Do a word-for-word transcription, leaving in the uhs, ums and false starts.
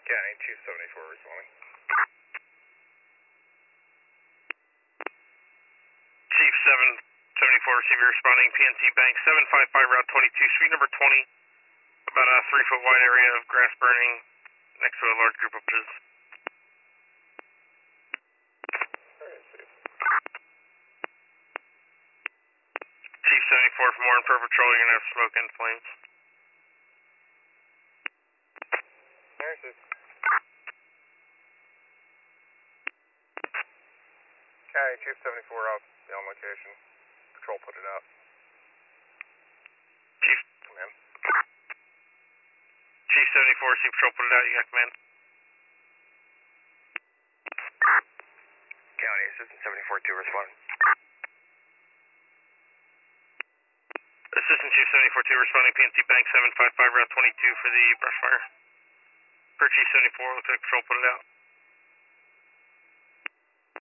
County, Chief seventy-four responding. Chief seven seventy-four receiver responding, P N C Bank seven five five Route twenty-two, Suite number twenty, about a three foot wide area of grass burning next to a large group of bushes. Chief seventy-four, for more info patrol, you're going to have smoke and flames. Alright, Chief. County, Chief seventy-four out on location. Patrol put it out. Chief. Command. Chief seventy-four, see patrol put it out, you got command. County, Assistant seventy-four two responding. Assistant Chief seventy-four two responding, P N C Bank seven five five Route twenty-two for the brush fire. Per Chief seventy-four, looks like patrol put it out.